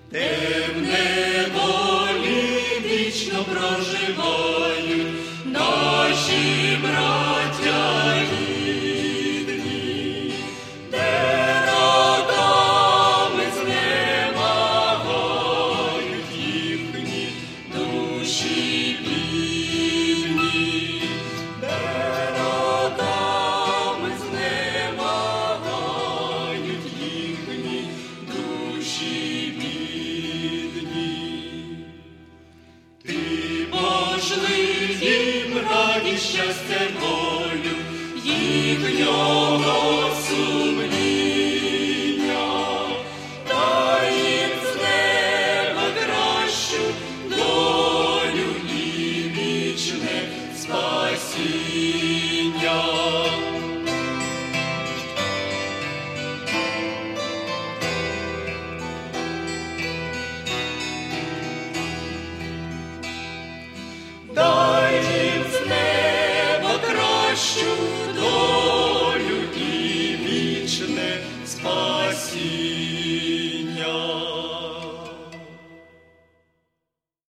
де в неволі вічно проживають наші браття рідні, де роками знемагають їхні душі бідні, де роками знемагають їхні душі бідні. Ти пошли їм радість, щастя, волю їхнього сумління, дай їм з неба кращу долю і вічне спасіння. Дай їм з неба кращу долю і вічне спасіння.